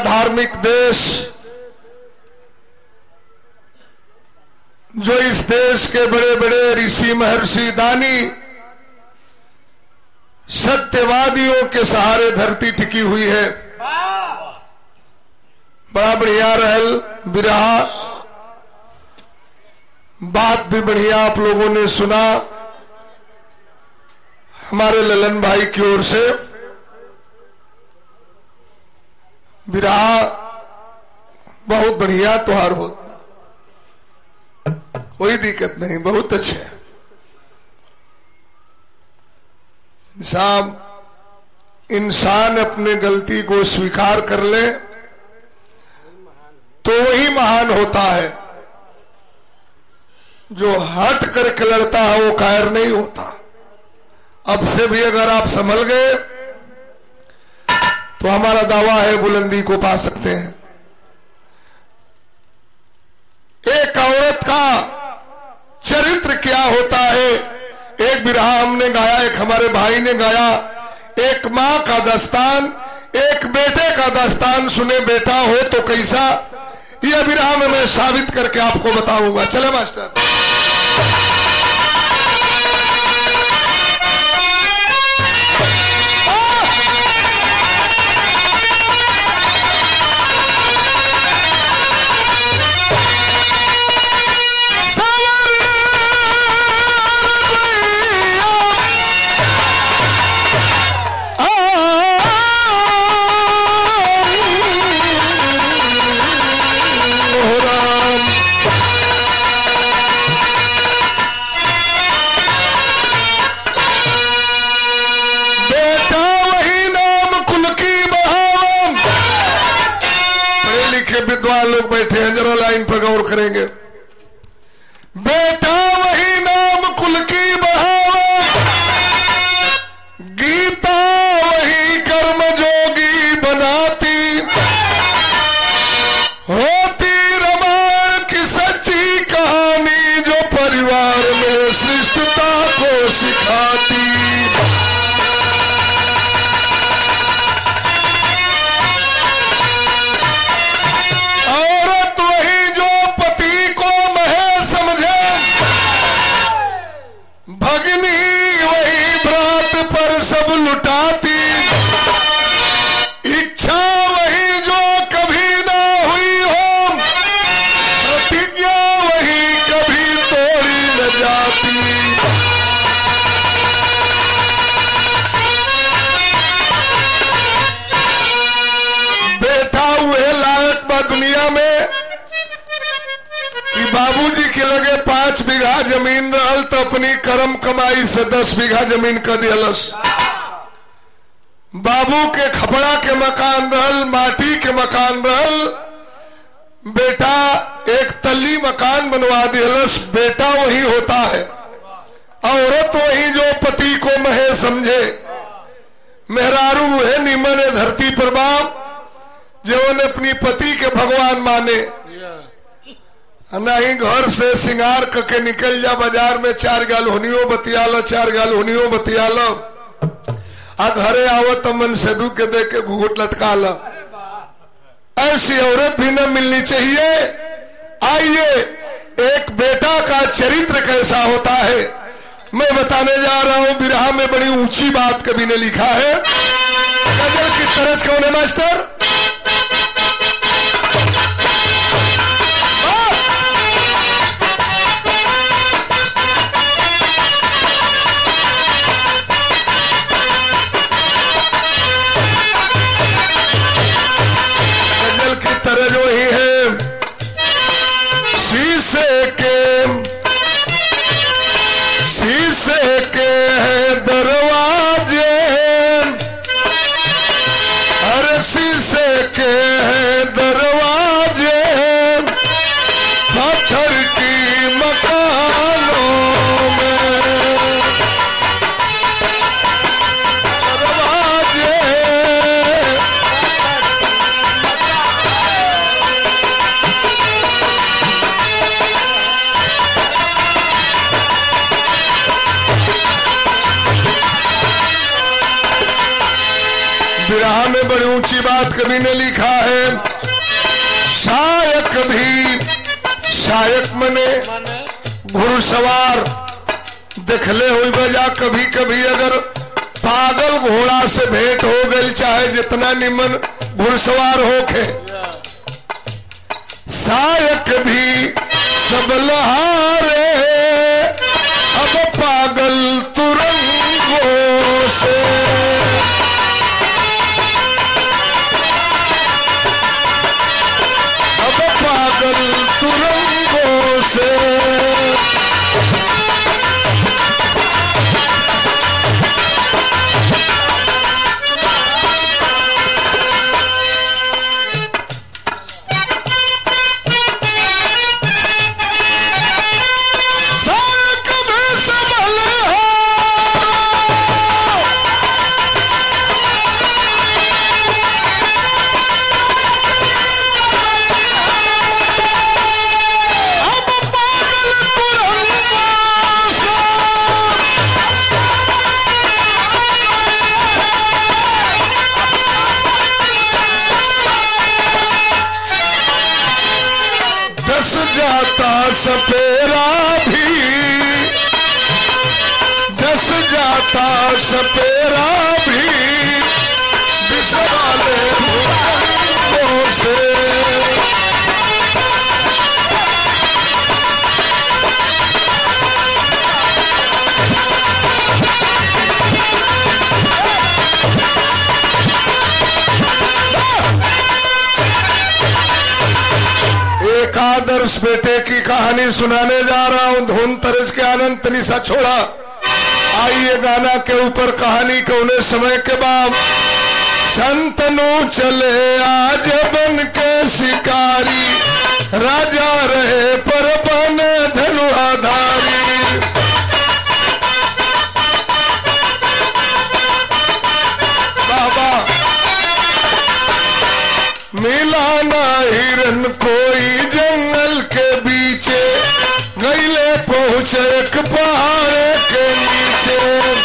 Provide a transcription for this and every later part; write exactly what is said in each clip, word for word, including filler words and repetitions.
धार्मिक देश, जो इस देश के बड़े बड़े ऋषि महर्षि दानी सत्यवादियों के सहारे धरती टिकी हुई है। बड़ा बढ़िया रहल बिरहा, बात भी बढ़िया आप लोगों ने सुना हमारे ललन भाई की ओर से। बिरहा बहुत बढ़िया त्योहार होता, कोई दिक्कत नहीं, बहुत अच्छे। साहब, इंसान अपने गलती को स्वीकार कर ले तो वही महान होता है। जो हट करके लड़ता है वो कायर नहीं होता। अब से भी अगर आप संभल गए तो हमारा दावा है बुलंदी को पा सकते हैं। एक औरत का चरित्र क्या होता है, एक बिरहा हमने गाया, एक हमारे भाई ने गाया। एक मां का दास्तान, एक बेटे का दास्तान सुने बेटा हो तो कैसा, यह बिरहा में मैं साबित करके आपको बताऊंगा। चले मास्टर। लोग बैठे हैं, जरा लाइन पर गौर करेंगे। बेटा वही नाम कुल की बढ़ावा, गीता वही कर्म जोगी बनाती, होती रामायण की सच्ची कहानी जो परिवार में श्रेष्ठता को सिखाती। लुटाती, इच्छा वही जो कभी ना हुई हो, प्रतिज्ञा वही कभी तोड़ी न जाती। बेटा हुए लायक बा दुनिया में कि बाबूजी के लगे पांच बीघा जमीन रहल तो अपनी कर्म कमाई से दस बीघा जमीन कर दिलस। बाबू के खपड़ा के मकान रहल, माटी के मकान रहल, बेटा एक तल्ली मकान बनवा दिलस। बेटा वही होता है, औरत वही जो पति को महे समझे। मेहरारू है निमन है धरती पर बाप, जो अपनी पति के भगवान माने। नहीं घर से सिंगार करके निकल जा बाजार में, चार गाल होनियो बतियालो, चार गाल होनियो बतियालो, आ घरे आवत मन सेदू के दे के घूट लटका लो। ऐसी औरत भी न मिलनी चाहिए। आइए एक बेटा का चरित्र कैसा होता है मैं बताने जा रहा हूं। बिरहा में बड़ी ऊंची बात कवि ने लिखा है। गजल की तरज कौन है मास्टर? तरज वही है, शीशे के शीशे के है दरवाजे, हर शीशे के है दरवाजे, पत्थर की मकानों में दरवाजे। बिरहा में बड़ी ऊंची बात कभी ने लिखा है। शायक भी, शायक मने घुड़सवार देखले हुई बजा। कभी कभी अगर पागल घोड़ा से भेंट हो गई, चाहे जितना निमन घुड़सवार होके, शायक भी सब लहारे अब पागल तुरंगों से। अब पागल तुरंगों से। सपेरा भी डस जाता, सपेरा भी विष वाले भूखों से। एक आदर्श बेटे की कहानी सुनाने जा रहा हूं। धुन तरज के आनंद तनिसा छोड़ा। आइए गाना के ऊपर कहानी कौने समय के बाद। संतनु चले आज बन के शिकारी, राजा रहे पर बन धनुआधारी। बाबा मिला ना हिरन कोई जंगल के बीचे, गईले पहुंचे एक पहाड़ के नीचे।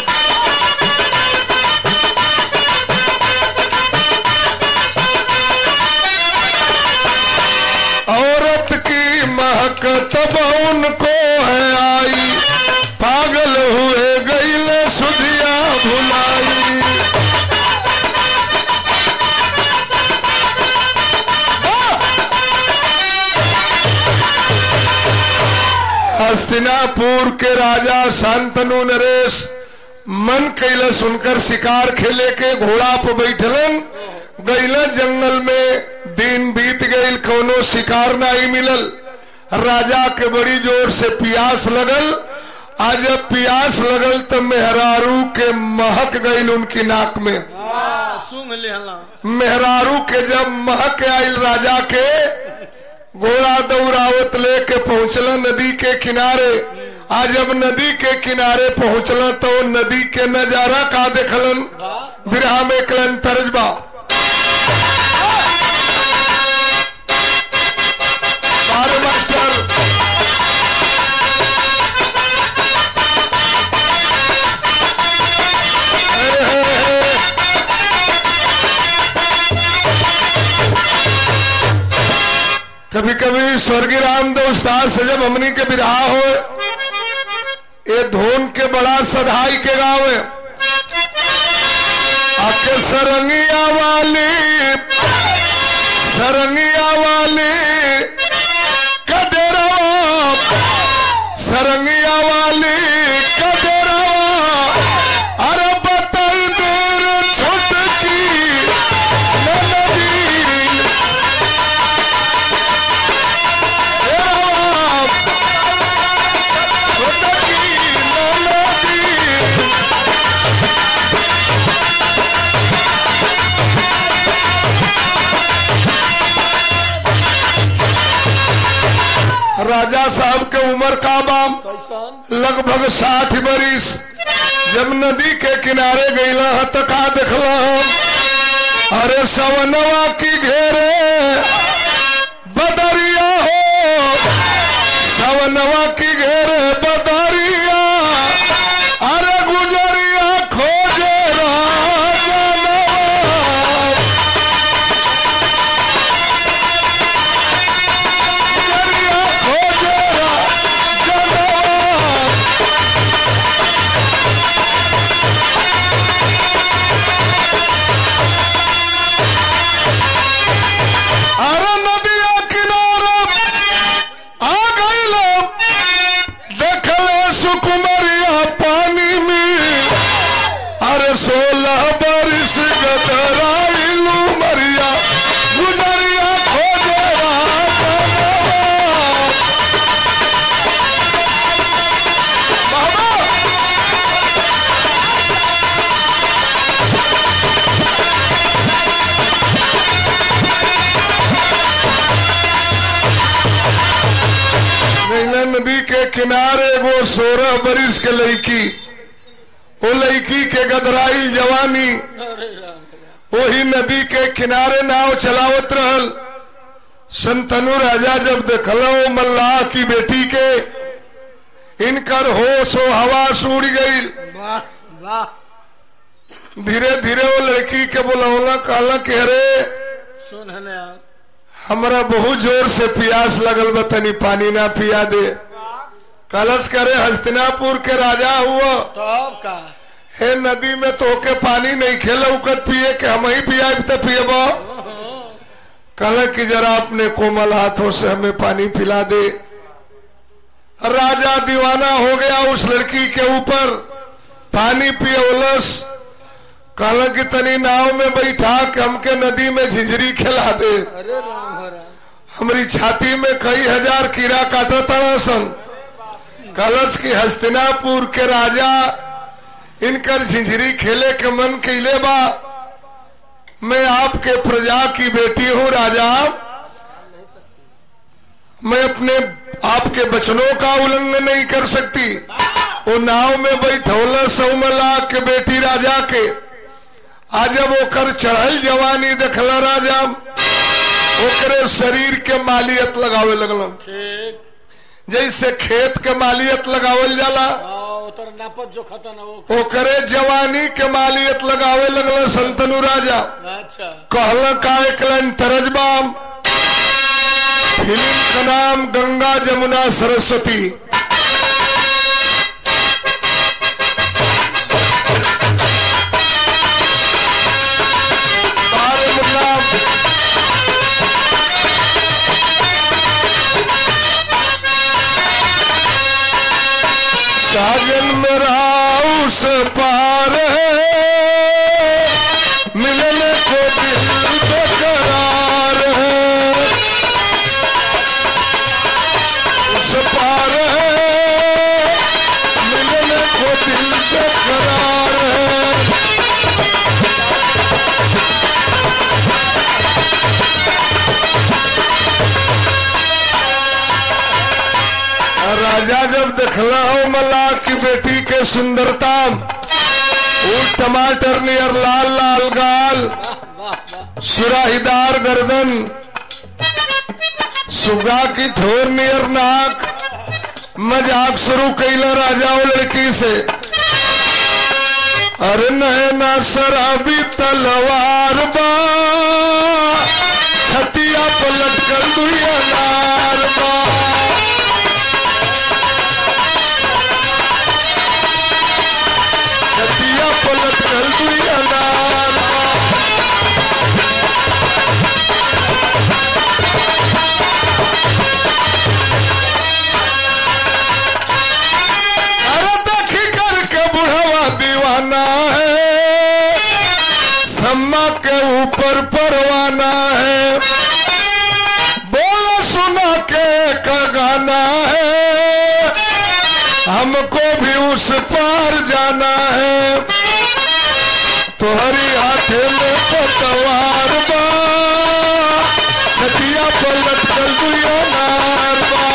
औरत की महक तब उनको है आई, पागल हुए गईले सुधिया भुलाई। हस्तिनापुर के राजा शांतनु नरेश मन कैला सुनकर शिकार खेले के घोड़ा पर बैठलन। गईला जंगल में, दिन बीत गई, कोनो शिकार नहीं मिलल। राजा के बड़ी जोर से प्यास लगल। आज जब प्यास लगल तो मेहरारू के महक गई उनकी नाक में। मेहरारू के जब महक आयल राजा के, घोड़ा दौड़ावत लेके पहुंचला नदी के किनारे। आज जब नदी के किनारे पहुंचला तो नदी के नजारा का देखलन। बिरहा में कलन तर्जबा। बारे मास्टर कभी कभी स्वर्गीय रामदेव उस्ताद से जब हमनी के बिरहा हो, ये धोन के बड़ा सधाई के गाँव है। आके सरंगिया वाली, सरंगिया वाली कदेरवा, सरंगिया वाली कदेरवा। अरे बताई देर छोटकी नदी, राजा साहब के उम्र का बाम लगभग साठ बरिस। जब नदी के किनारे गईला तो का देखला, अरे सवनवा की घेरे बदरिया हो, सवनवा की घेरे बदरिया। अरे गुजरिया खोजे राजा के किनारे वो सोलह बरिस के लड़की, वो लड़की के गदराई जवानी वही नदी के किनारे नाव चलावत रहल। संतनु राजा जब देखलो मल्लाह की बेटी के, इनकर होश हो हवास उड़ गई। वाह वाह। धीरे धीरे वो लड़की के बुलावला, कहला कि अरे सुन है ना, हमरा बहुत जोर से प्यास लगल बा, तनी पानी ना पिया दे। कलश करे हस्तिनापुर के राजा हुआ, तब का हे नदी में तो के पानी नहीं खेला उकत पिए के हम ही पिया तो पिएबो। कहला कि जरा अपने कोमल हाथों से हमें पानी पिला दे। राजा दीवाना हो गया उस लड़की के ऊपर, पानी पियोलस। कहला कि तनी नाव में बैठा के हमके नदी में झिझरी खिला दे। अरे राम हरा, हमारी छाती में कई हजार कीड़ा काटा तड़ा सन। कलश की हस्तिनापुर के राजा इनकर झिझरी खेले के मन कैले बा। मैं आपके प्रजा की बेटी हूँ राजा, मैं अपने आपके वचनों का उल्लंघन नहीं कर सकती। वो नाव में बैठौला सौमला के बेटी राजा के, आज जब ओकर चढ़ल जवानी देखला राजा, ओकरे शरीर के मालियत लगावे लगलन। ठीक जैसे खेत के मालियत लगावल जाला, उतर नापत जो खता ना वो ओकरे जवानी के मालियत लगावे लगल संतनु राजा। अच्छा कहला का एक लाइन तरजबाम, फिल्म का नाम गंगा जमुना सरस्वती। साजन मेरा उस पार है, मिलने को दिल बेकरार है। उस पार है, मिलने को दिल बेकरार है। राजा जब देखला हो मल्लाह की बेटी के सुंदरता, वो टमाटर नियर लाल लाल गाल, सुराहीदार गर्दन, सुगा की ठोर नियर नाक, मजाक शुरू कैला राजा वो लड़की से। अरे नैना शराबी तलवार बा, छतिया पलट कर दुइया नार बा। पलट कर दुइया नार बा। अरे देखी करके बुढ़वा दीवाना है, सम्मा के ऊपर परवाना है। बोला सुना के का गाना है, हमको भी उस पार जाना है। तोहरी हाथे में पतवार बा, छतिया पलट कर दुइया नार बा।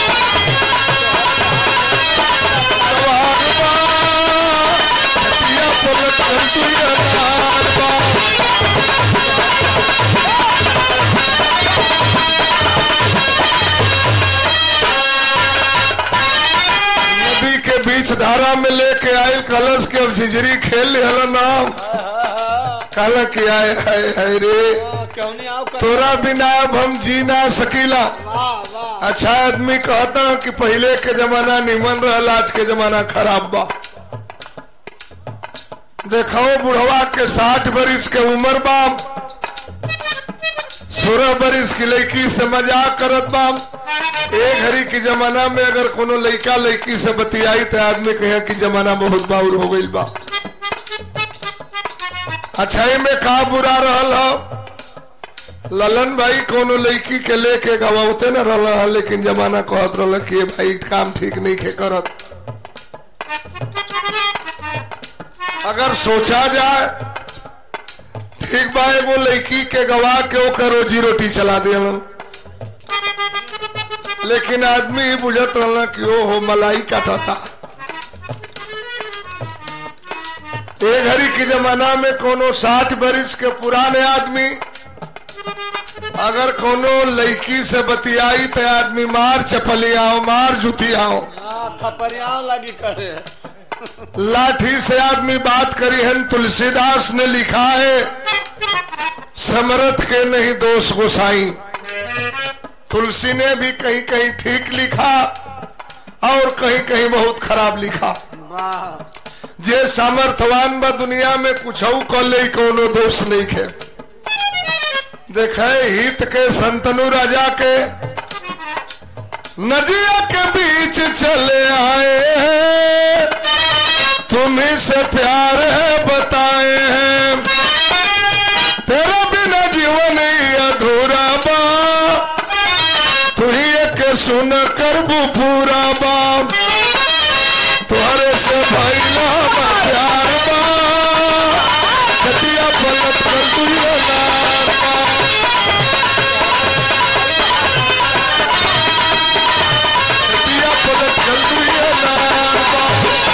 पतवार बा, छतिया पलट कर दुइया नार बा। नदी के बीच धारा में लेके आये कलश के झिझरी खेल लिहला नाम। कहला कि आए हाय हाय रे, तोरा बिना अब हम जी ना सकीला। अच्छा आदमी कहता कि पहले के जमाना निमन रहल, आज के जमाना खराब बा। देखो बुढ़वा के साठ बरिस के उम्र बा, सोलह बरिस की लड़की से मजाक करत बा। एक घड़ी की जमाना में अगर कोनो लड़का लड़की से बतियाई तो आदमी कहे कि जमाना बहुत बाउर हो गई बा। अच्छाई में का बुरा रहल हो। ललन भाई कोनो लड़की के लेके गवाते न रहल, लेकिन जमाना कहत रहल कि भाई काम ठीक नहीं खे करत। अगर सोचा जाए ठीक बा, वो लड़की के गवा के ओकर रोजी रोटी चला दिलन। लेकिन आदमी बुझत रहना कि ओ हो मलाई काटा था। एक घड़ी के जमाना में कोनो साठ बरिस के पुराने आदमी अगर कोनो लड़की से बतियाई तो आदमी मार चपलियाओ मार जुतियाओ थपरिया लगी करे। लाठी से आदमी बात करी है। तुलसीदास ने लिखा है समरथ के नहीं दोष गोसाई। तुलसी ने भी कहीं कहीं ठीक लिखा और कहीं कहीं बहुत खराब लिखा। जे सामर्थवान बा दुनिया में कुछ कर ले कोनो दोष नहीं है। देखे हित के संतनु राजा के नदिया के बीच चले आए हैं, तुम्ही से प्यार है बताए हैं, तेरा बिना जीवन ही अधूरा बा, तू ही एक सुन कर पूरा बा, तुम्हारे से भैला प्यार बा, कतिया पलट कर दुनिया नार बा, कतिया पलट कर दुनिया नार बा।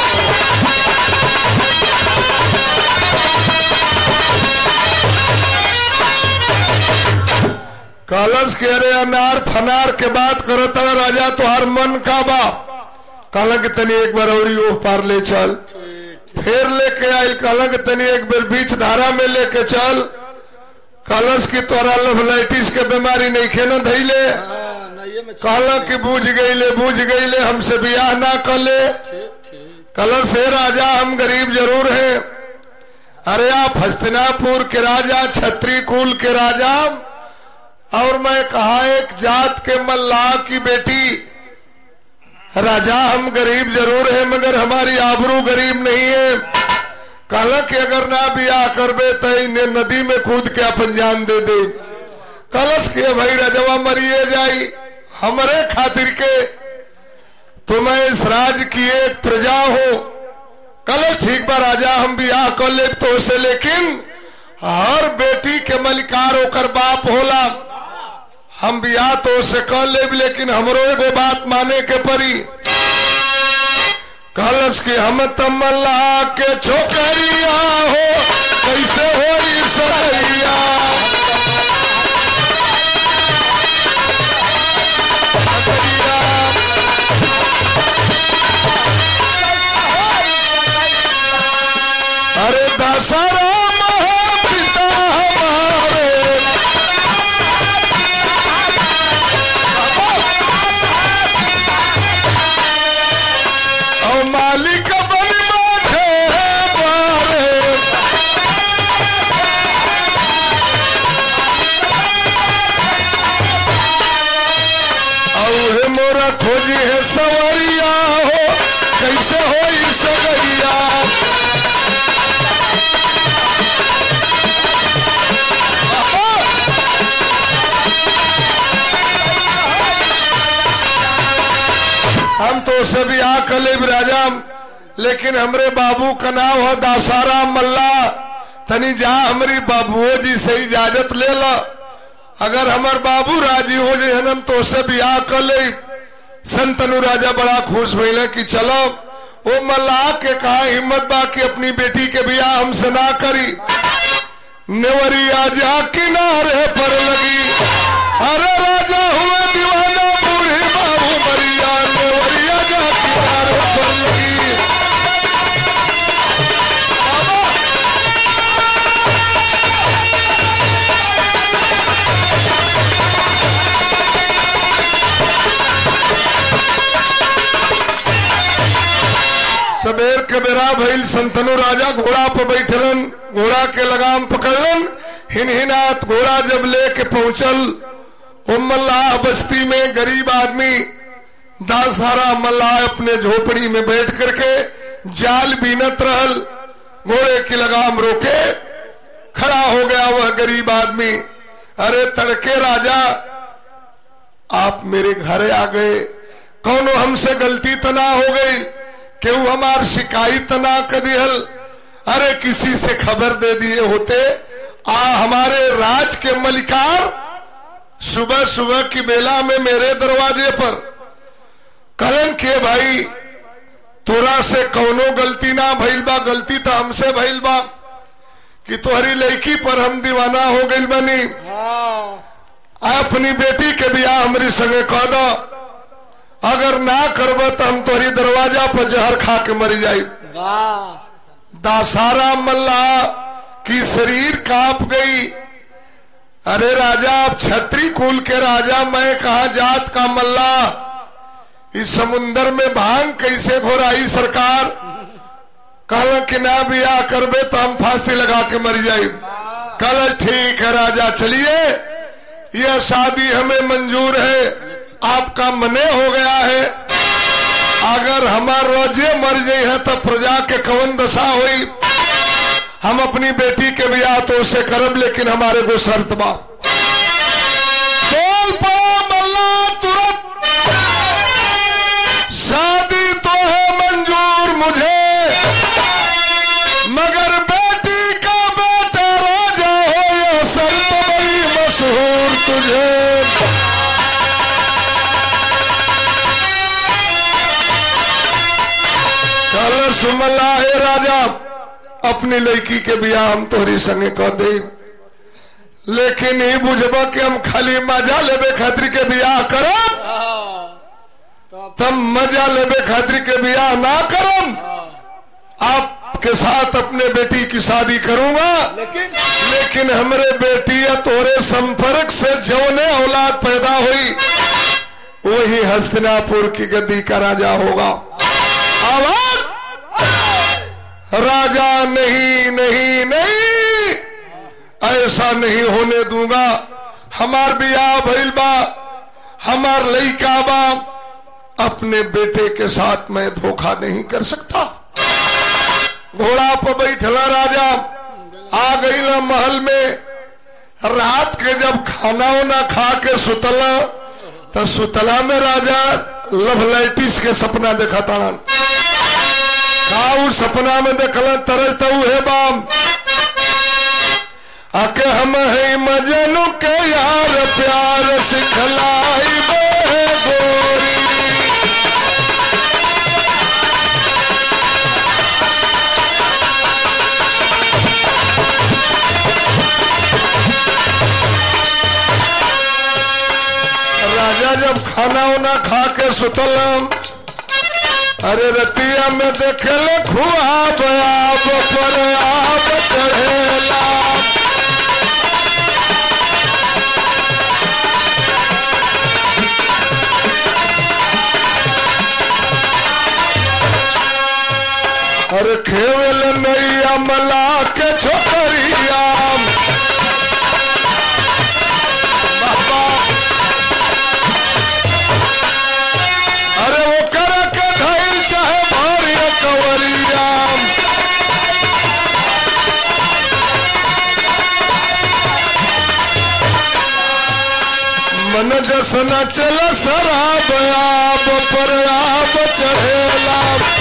कलश के अरे अनार फनार के बात करता राजा तुहार मन का बा। कहला के तनी एक बार और ओह पार ले चल। फिर लेके आई। कहला के तनी एक बार बीच धारा में लेके चल। कलश की तोरा लवलाइटिस के बीमारी नहीं खेना धैले। कहला कि बूझ गईले बूझ गईले हमसे ब्याह ना कर ले। कलश है राजा हम गरीब जरूर है। अरे आप हस्तिनापुर के राजा छत्री कुल के राजा और मैं कहा एक जात के मल्लाह की बेटी। राजा हम गरीब जरूर है मगर हमारी आबरू गरीब नहीं है। कहला कि अगर ना ब्याह करबे तो इन्हें नदी में कूद के अपन जान दे दे। कलश के भाई राजवा मरिए जाई हमारे खातिर के तुम्हें इस राज की एक प्रजा हो। कलश ठीक बा राजा हम ब्याह कर ले तो से, लेकिन हर बेटी के मलिकार होकर बाप होला। हम ब्याह तो से कर ले लेकिन हमरो एगो बात माने के परी। कलश के हम तमल्ला के छोकरिया हो कैसे हो सैया। अरे दशराम है पिता हमारे, और मालिक बन बैठे बारे। और मोरा खोजी है सवरिया हो कैसे हो सगैया। हम तो उसे भी आ कले राजा, लेकिन हमरे बाबू का नाम है दासाराम मल्ला। तनी जा हमारी बाबुओ जी से इजाजत ले ला। अगर हमार बाबू राजी हो जाए हम तो उसे भी आ कले। संतनु राजा बड़ा खुश भइले कि चलो वो मल्ला के कहा हिम्मत बाकी अपनी बेटी के ब्याह हमसे ना करी। नेवरिया जा किनारे पर लगी। अरे राजा हुए दीवाना बूढ़ी बाबू मरिया, नेवरिया जा किनारे पर लगी। सबेर के बेरा भइल। संतनु राजा घोड़ा पर बैठलन, घोड़ा के लगाम पकड़लन। हिनहिनात घोड़ा जब लेके पहुंचल मल्लाह बस्ती में, गरीब आदमी दासारा मल्लाह अपने झोपड़ी में बैठ करके जाल बीनत रहल। घोड़े की लगाम रोके खड़ा हो गया वह गरीब आदमी। अरे तड़के राजा आप मेरे घर आ गए, कौनो हमसे गलती तो ना हो गई, क्यों हमार शिकायत ना कर दिहल। अरे किसी से खबर दे दिए होते आ हमारे राज के मलिकार सुबह सुबह की बेला में मेरे दरवाजे पर कहलन के भाई तोरा से कौनो गलती ना भइल बा, गलती तो हमसे भइल बा कि तोहरी लड़की पर हम दीवाना हो गइल बनी। अपनी बेटी के बियाह हमारी संगे कह दो, अगर ना करब तो हम तोहरी दरवाजा पर जहर खा के मर जाई। दासारा मल्ला की शरीर कांप गई। अरे राजा, आप छत्री कुल के राजा, मैं कहा जात का मल्ला, इस समुन्दर में भांग कैसे घोराई सरकार। कहला कि ना बियाह करबे तो हम फांसी लगा के मर जाए। कहला ठीक है राजा, चलिए यह शादी हमें मंजूर है, आपका मने हो गया है। अगर हमार रोजे मर जाए है तो प्रजा के कवन दशा हुई। हम अपनी बेटी के बियाह तो उसे करब, लेकिन हमारे को शर्त बा। बोल पड़ा मल्ला तुरंत, शादी तो है मंजूर मुझे, मगर बेटी का बेटा राजा हो यह शर्त बड़ी मशहूर तुझे। कल सुमला है राजा, अपनी लड़की के बियाह हम तोहरी संगे कह दे, लेकिन ही बुझबा कि हम खाली मजा लेबे खातिर के बियाह करब, तब मजा लेबे खातिर के बियाह ना करम। आपके साथ अपने बेटी की शादी करूंगा, लेकिन लेकिन हमरे बेटी या तोरे संपर्क से जौने औलाद पैदा हुई वही हस्तिनापुर की गद्दी का राजा होगा। आवाज राजा, नहीं नहीं नहीं, ऐसा नहीं होने दूंगा। हमार बियाह भइल बा, हमार लइका बा, अपने बेटे के साथ मैं धोखा नहीं कर सकता। घोड़ा पर बैठला राजा आ गई ना महल में। रात के जब खाना उना खा के सुतला तो सुतला में राजा लवलाइटिस के सपना देखा ताड़न। का सपना में देखला तरह तो है बाम आके हम है मजनू के यार प्यार सिखलाई बे गोरी। राजा जब खाना उना खा के सुतलम, अरे रतिया में देखले खुआब आब पर आब चढ़ेला। अरे खेवल नैया मला के छोकरिया, अरे वो कर के धैल चाहे भारी कवरिया। मन जसना चल शराब आब पर आब चढ़ेला।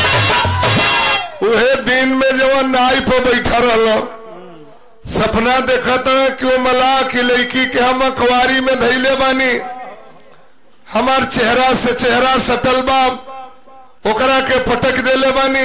उहे दिन में जब नाई पर बैठा रहा सपना देखा था कि वो मलाह की लड़की के हम अखबारी में धैले बानी, हमार चेहरा से चेहरा सटल बा, ओकरा के पटक देले बानी,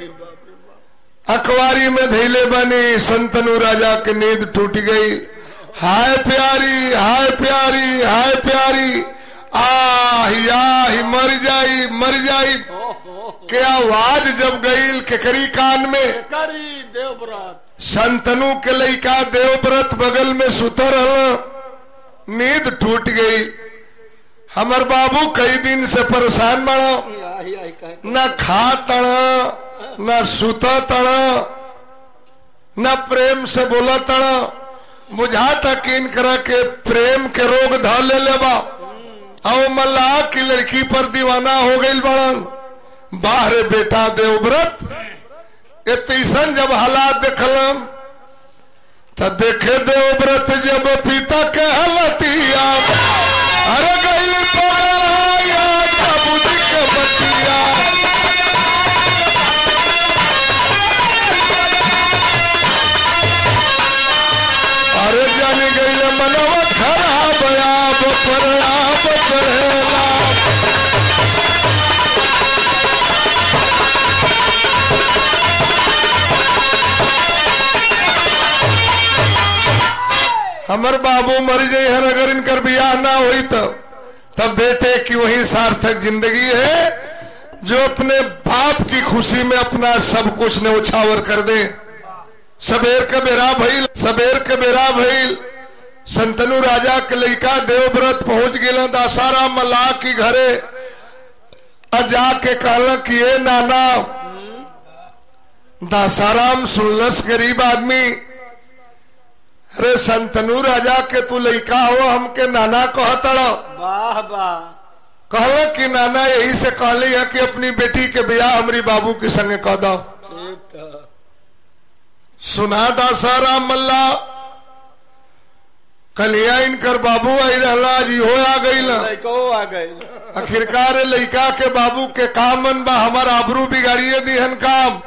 अखबारी में धैले बानी। संतनु राजा के नींद टूट गई। हाय प्यारी, हाय प्यारी, हाय प्यारी, आही आही मर जाई मर जाई के आवाज जब गई केकरी कान में, देवव्रत संतनु के लइका देवव्रत बगल में सुतर रहा, नींद टूट गई। हमर बाबू कई दिन से परेशान बड़ा, न खा तड़ा न सुता तड़ा न प्रेम से बोला तड़ा। बुझा तक इन करा के प्रेम के रोग धा ले लेबा। और मल्लाह की लड़की पर दीवाना हो गई बड़न। बाहरे बेटा देवव्रत इतन जब हालात देखलम तो देखे देवव्रत जब पिता के हलतिया, अरे गई पगलाया बुद्धि के बतिया। अरे जानी गई मनवा खरा बयाब पर आप चढ़ेला। हमर बाबू मर गए हैं, अगर इनकर ब्याह ना हुई तो तब बेटे की वही सार्थक जिंदगी है जो अपने बाप की खुशी में अपना सब कुछ न्यौछावर कर दे। सबेर के बेरा भइल, सबेर के बेरा भइल, संतनु राजा के लड़का देवव्रत पहुंच गए दासाराम मल्लाह की घरे। अजा के कहल कि ये नाना, दासाराम सुनलस गरीब आदमी, अरे संतनु राजा के तू लड़का हो हमके नाना कहतड़। वाह वाह। कहल कि नाना यही से कहली है कि अपनी बेटी के ब्याह हमारी बाबू के संगे कह दो। ठीक है। सुना दासाराम मल्ला, कलिया इनकर बाबू आई रहला, जी हो आ गई लड़को आ गई। आखिरकार लड़का के बाबू के काम मन बा हमार आबरू बिगाड़िए दिहन काम।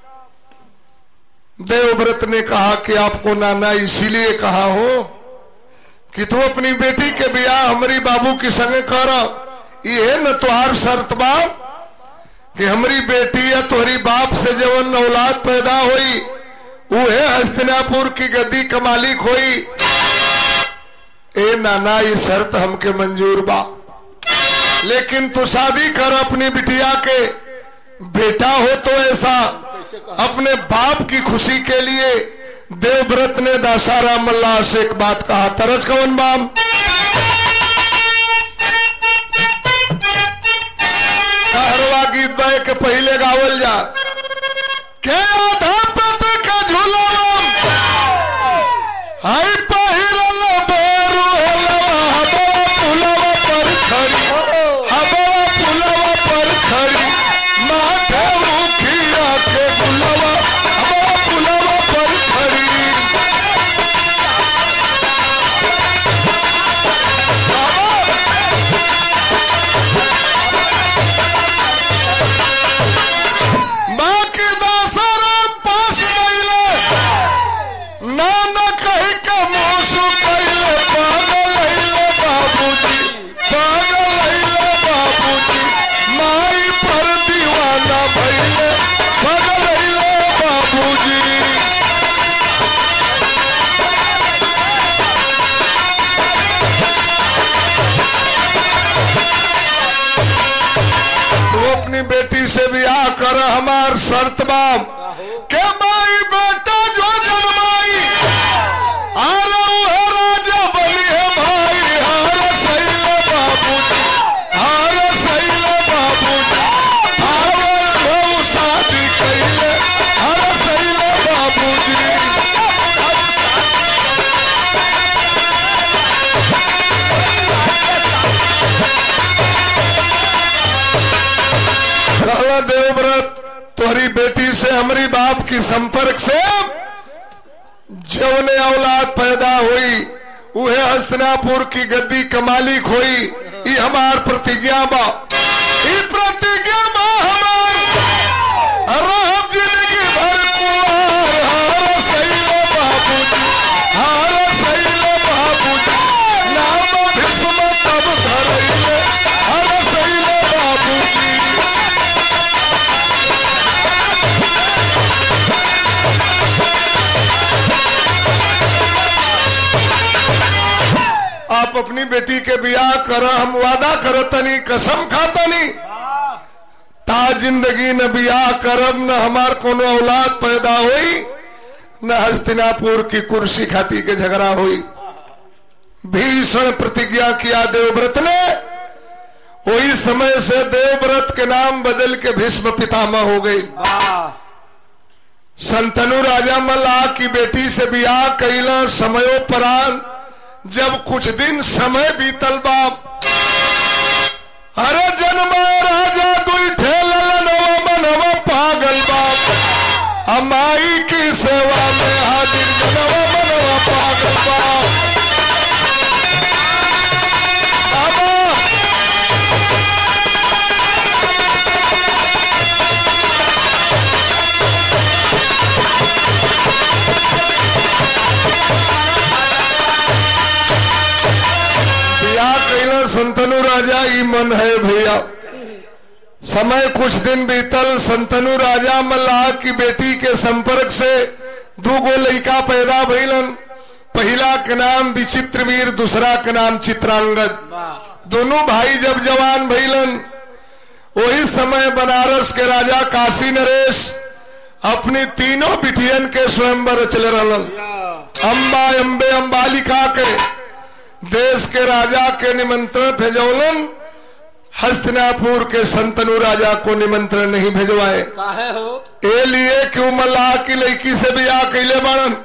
देवव्रत ने कहा कि आपको नाना इसीलिए कहा हो कि तू अपनी बेटी के ब्याह हमारी बाबू के संगे कर। ये न तुहार शर्त बा कि हमारी बेटी या तुम्हारी बाप से जवन औलाद पैदा हुई उहे हस्तिनापुर की गद्दी का मालिक हुई। ए नाना ये शर्त हमके मंजूर बा, लेकिन तू शादी कर अपनी बिटिया के। बेटा हो तो ऐसा अपने बाप की खुशी के लिए। देवव्रत ने दासाराम मल्लाह से एक बात कहा, तरज कवन बाम कहरवा गीत बाए के पहले गावल जा के आधा पत का झूलम हाय पहिरल बोरू हलवा हबा पुलवा पर खड़ी, हबा पुलवा पर खड़ी, माथे मुखिया के गुलवा हबा पुलवा पर खड़ी। बाकी दासाराम पास गइले, नाना कही के मोसू कइले, पागल हइले बाबूजी, पागल हइले बाबूजी, माई पर दीवाना भइले, पागल हइले बाबूजी। तू अपनी बेटी से ब्याह कर, हमार शर्त बाम के माई बेटा जो जन्माई आर उहे राजा बनी है भाई। हार सैले बाबूजी, हार सैले बाबूजी, हार बहु शादी कइले, हार सैले बाबूजी। कहला देवव्रत, तुम्हारी बेटी से हमारी बाप की संपर्क से जवने औलाद पैदा हुई उहे हस्तिनापुर की गद्दी का मालिक हुई। ये हमार प्रतिज्ञा बा, ये प्रतिज्ञा बा हमार रहब जिंदगी भर कुंवार। हार सैले बाबूजी, हार सैले बाबूजी, नाम भीष्म तब धरैले, हार सैले बाबूजी। आप अपनी बेटी के ब्याह कर, हम वादा करतनी, कसम खातनी, ता जिंदगी न ब्याह करब न हमार कोनो औलाद पैदा हुई न हस्तिनापुर की कुर्सी खाती के झगड़ा हुई। भीषण प्रतिज्ञा किया देवव्रत ने। वही समय से देवव्रत के नाम बदल के भीष्म पितामह हो गई। संतनु राजा मल्लाह की बेटी से ब्याह कैला। समयोपरांत जब कुछ दिन समय बीतल बाप, अरे जन्म राजा दुई ठेलल नवा मनवा पागल बाप, अमाई की सेवा में हाजिर जनवा मनवा पागल बाप। गईला संतनु राजा ई मन है भैया। समय कुछ दिन बीतल, संतनु राजा मल्लाह की बेटी के संपर्क से दो गो लड़का पैदा भइलन। पहला के नाम विचित्रवीर, दूसरा के नाम चित्रांगद। दोनों भाई जब जवान भइलन, वही समय बनारस के राजा काशी नरेश अपनी तीनों बिटियन के स्वयंवर चले रहलन। अम्बा अम्बे अम्बालिका के देश के राजा के निमंत्रण भेजौलन। हस्तिनापुर के संतनु राजा को निमंत्रण नहीं भेजवाए। काहे हो? ए लिए क्यों मल्लाह की लड़की से ब्याह कैले बाड़न।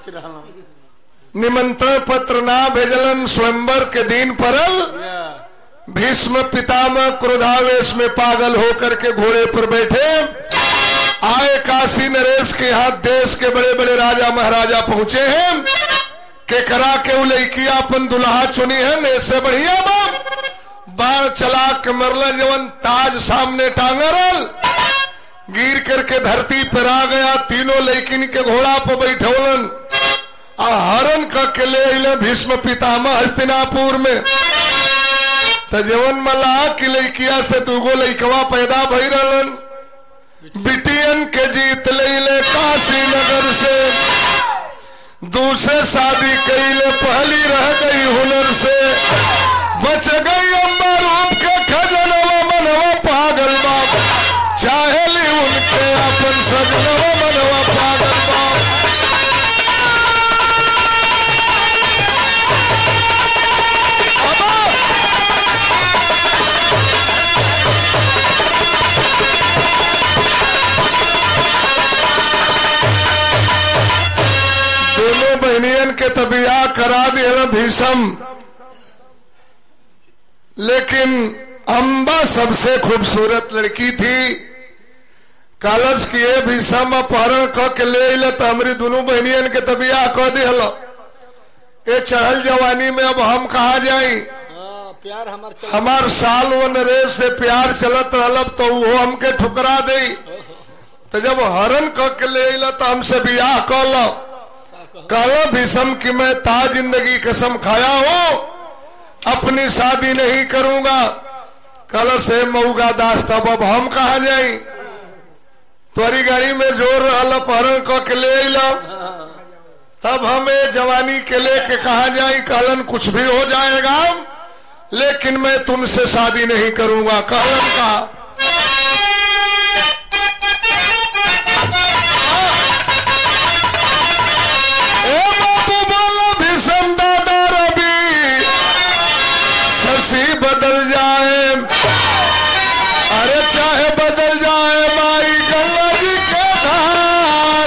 निमंत्रण पत्र ना भेजलन। स्वयंवर के दिन परल। भीष्म पितामह क्रोधावेश में पागल होकर के घोड़े पर बैठे आए। काशी नरेश के यहाँ देश के बड़े बड़े राजा महाराजा पहुंचे हैं। के करा के वो लड़कियां अपन दुल्हा चुनी है। ऐसे बढ़िया बाप बाण चला के मरला जवन ताज सामने टांगरल, गिर करके धरती पर आ गया। तीनों लड़किन के घोड़ा पर बैठौलन आ हरण करके ले अइले भीष्म पितामह हस्तिनापुर में। तो जवन मल्लाह की लड़किया से दूगो लड़कवा पैदा भई रहलन। बिटियन के जीत ले काशी नगर से, दूसरे शादी कैले पहली रह गई हुनर से। बच गई अम्बा रूप के खजनवा मनवा पागल बाप, चाहेली उनके अपन सजनवा मनवा पागल बाप। दोनों बहनियन के तबिया करा दिया भीषम, लेकिन अम्बा सबसे खूबसूरत लड़की थी। कालज किए भीषम अपहरण क के ले तो हमारी दोनों बहनियन के तबिया कह दिल। ये चढ़ल जवानी में अब हम कहा जाई। प्यार हमार हमार साल व नरेश से प्यार चलत रहल तो वो हमके ठुकरा दे। तो जब हरण क के ले तो हमसे बियाह कल। कहो भीषम कि मैं ता जिंदगी कसम खाया हो अपनी शादी नहीं करूंगा। कल से मऊगा दास तब अब हम कहा जाई। तुम्हारी गाड़ी में जोर रहल अपहरण क के ले अइला, तब हमें जवानी के लेके कहा जाई। कहलन कुछ भी हो जाएगा लेकिन मैं तुमसे शादी नहीं करूंगा। कहलन का बदल जाए, अरे चाहे बदल जाए माई गंगा जी के धार,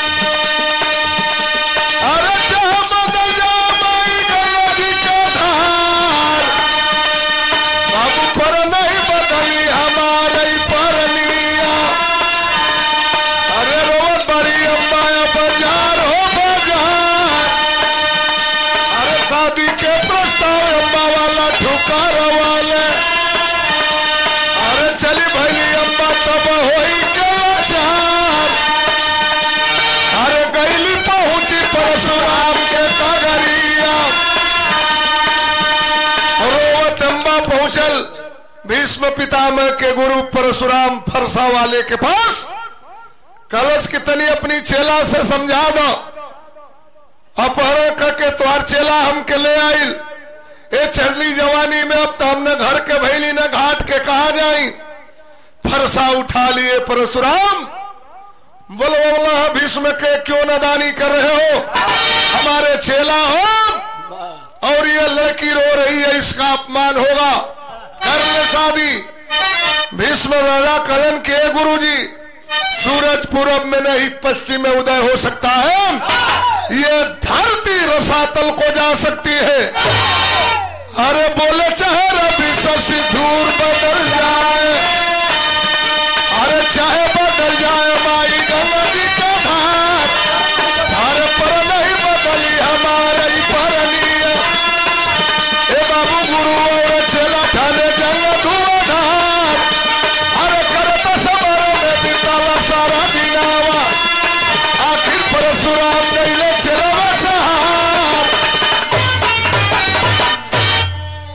अरे चाहे बदल जाए माई गंगा जी के धार। अब पर नहीं बदली हमारी परनिया, अरे रोवत बड़ी अम्बा बाजार हो बाजार। अरे शादी के प्रस्ताव अम्बा वाला ठुकार वाले, अरे चली भैली अम्बा तब होई के लाचार। अरे गईली पहुंची परशुराम के कगरिया, रोवत अम्बा पहुंचल भीष्म पितामह के गुरु परशुराम फरसा वाले के पास। कलश कितनी अपनी चेला से समझा दो, अपहरण करके तुहार चेला हमके ले आइल। ए चढ़ली जवानी में अब तो हमने घर के भैली न घाट के कहा जाई। फरसा उठा लिए परशुराम, बोलो बोला भीष्म के क्यों नादानी कर रहे हो, हमारे चेला हो और ये लड़की रो रही है, इसका अपमान होगा, कर ले शादी। भीष्म राजा कलन के गुरुजी, सूरज पूरब में नहीं पश्चिम में उदय हो सकता है, ये धरती रसातल को जा सकती है। अरे बोले चाहे रवि शशि धूर बदल जाए, अरे चाहे बदल जाए माई गंगा जी का धार। अरे पर नहीं बदली हमारी परनीय, ए बाबू गुरु और चेला ठाने जंग धुआंधार। अरे करत समर में बिताला सारा दिनावा, आखिर परशुराम गईले चेला सहार।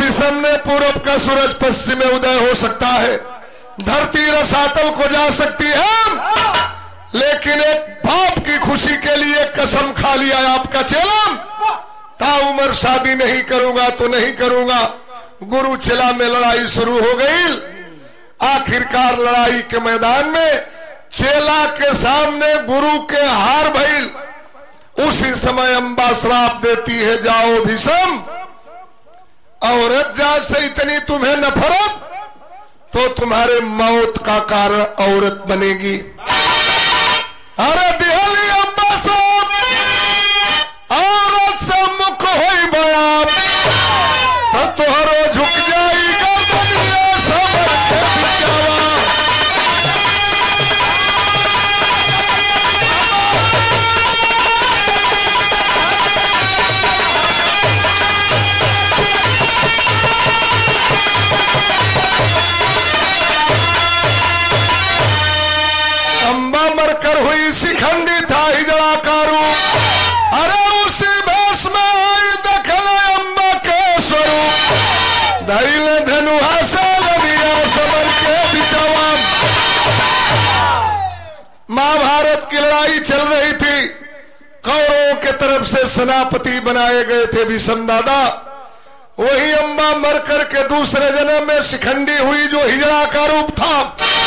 विषम ने पूर्व का सूरज पश्चिम में उदय हो सकता है, धरती रसातल को जा सकती है, लेकिन एक बाप की खुशी के लिए कसम खा लिया आपका चेला, ता उम्र शादी नहीं करूंगा तो नहीं करूंगा। गुरु चेला में लड़ाई शुरू हो गई। आखिरकार लड़ाई के मैदान में चेला के सामने गुरु के हार भइल। उसी समय अम्बा श्राप देती है, जाओ भीषम, औरत जात से इतनी तुम्हें नफरत तो तुम्हारे मौत का कारण औरत बनेगी। अरे दिहली अम्बा साहब औरत से मुख होई बयान, तो तुहरो झुक जाएगा दुनिया समर के बिचावा। अम्बा मरकर हुई शिखंडी था हिजड़ा कारू। अरे उसी भेष में आई दखल अम्बा के स्वरूप, धैले धनुहा से लड़िया समर के बिचावा। महाभारत की लड़ाई चल रही थी। कौरवों के तरफ से सेनापति बनाए गए थे भीष्म दादा। वही अम्बा मरकर के दूसरे जन्म में शिखंडी हुई, जो हिजड़ा का रूप था।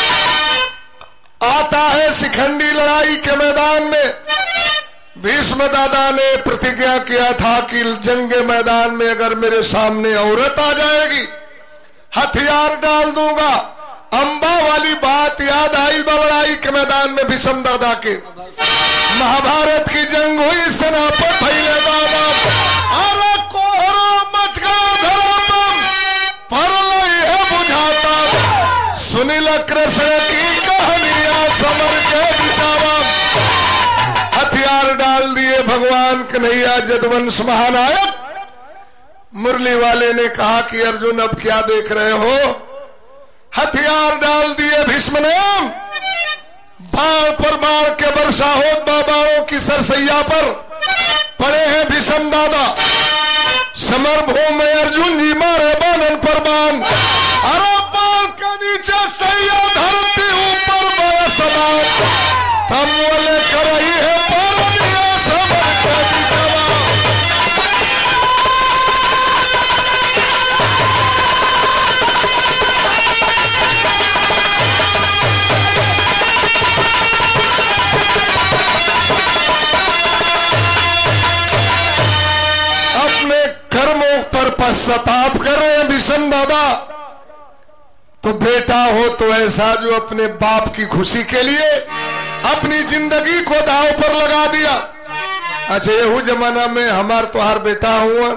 आता है शिखंडी लड़ाई के मैदान में। भीष्म दादा ने प्रतिज्ञा किया था कि जंग के मैदान में अगर मेरे सामने औरत आ जाएगी, हथियार डाल दूंगा। अम्बा वाली बात याद आई लड़ाई के मैदान में भीष्म दादा के। महाभारत की जंग हुई, सेनापति भैले दादा। अरे कोहरा मच गया धरापम, परलय है बुझाता। सुनील कृष्ण की समर के बिचावा। हथियार डाल दिए भगवान कन्हैया जदवंश महानायक। मुरली वाले ने कहा कि अर्जुन अब क्या देख रहे हो? हथियार डाल दिए भीष्म ने। बाण पर बाण के वर्षा हो, बाबाओं की सरसैया पर पड़े हैं भीष्म दादा। समर भूमि में अर्जुन जी मारे बाणन पर बाण। अरे बाण के नीचे सैया धरती ऊपर समान, तम बोले कर रही है पारनिया समर के बिचावा। अपने कर्मों पर पश्चाताप कर रहे हैं भीष्म दादा। तो बेटा हो तो ऐसा जो अपने बाप की खुशी के लिए अपनी जिंदगी को दांव पर लगा दिया। अच्छा यहू जमाना में हमार तुहार बेटा हुआ,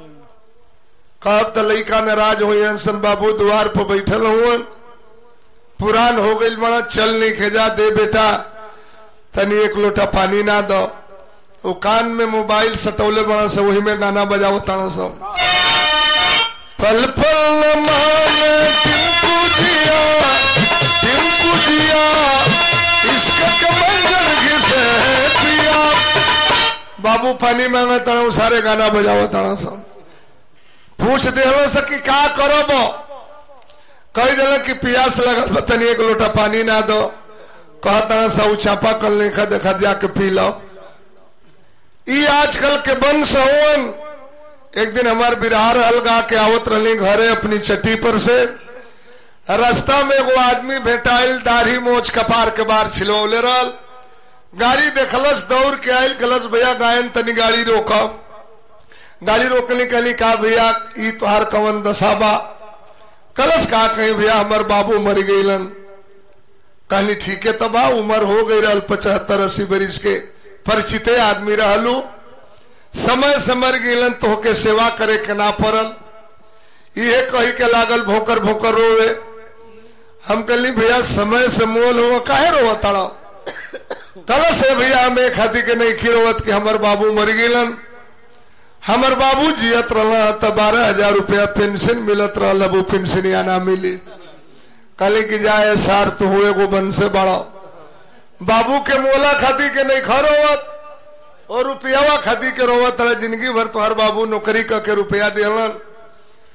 कब तो लड़का नाराज हो सन बाबू द्वार पर बैठल हुआ, पुरान हो गई बड़ा, चल नहीं खेजा, दे बेटा तनी एक लोटा पानी ना दो। वो कान में मोबाइल सटौले बड़ा से वही में गाना बजाओ ताना सब। पल पल माने टिंकू दिया, टिंकू दिया, इसका कमंजर घिसे पिया। बाबू पानी मांगे ताना सारे गाना बजाओ ताना सब। पूछ दे सकी का करो बो, कही दिल कि पियास लगल तनी एक लोटा पानी ना दो। कहता सब चापा कल नहीं देखा जाके पी लो। ई आजकल के वंश हुन। एक दिन हमार बिरहार हल गा के आवत रही घरे अपनी चट्टी पर से। रास्ता में एगो आदमी भेटाइल, दाढ़ी मोछ कपार के बार छिलौले रहल। गाड़ी देखलस, दौड़ के आयल, गलस भैया गायन तनी गाड़ी रोका। गाड़ी रोकने कहली का भैया ई तुहार कवन दशाबा? कलश का कहीं भैया हमार बाबू मर गईलन। कहली ठीक है तबा, उम्र हो गई रहल पचहत्तर अस्सी बरिस के, परिचित आदमी रहलू, समय से मर गईलन तो के सेवा करे के ना पड़ल। ये कही के लागल भोकर भोकर रोवे। हम कहली भैया समय से मोल हुआ काहे रोवा ताड़ा? कल से भैया हमें खाती के नहीं खिरोवत कि हमार बाबू मर गईलन। हमार बाबू जियत रहा तो बारह हजार रुपया पेंशन मिलत रहा, वो पेंशन ना मिली। कहली कि जाए सार तो हुए गो बन से बड़ा। बाबू के मोला खाती के नहीं खा रोवत और रुपया खाती के रोवत रहा। जिंदगी भर तो हर बाबू नौकरी करके रुपया दिलन।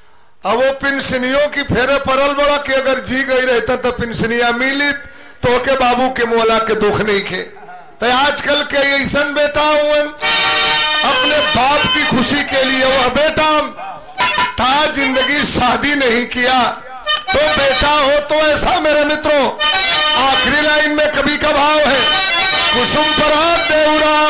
अब वो पिंसनियों की फेरे परल बड़ा कि अगर जी गई रहता तो पिंसनिया मिलित तो के बाबू के मोला के दुख नहीं खे। तो आजकल के ऐसा बेटा हुए अपने बाप की खुशी के लिए वह बेटा था जिंदगी शादी नहीं किया तो बेटा हो तो ऐसा मेरे मित्रों आखिरी लाइन में कभी का भाव है कुसुम पराग देवरा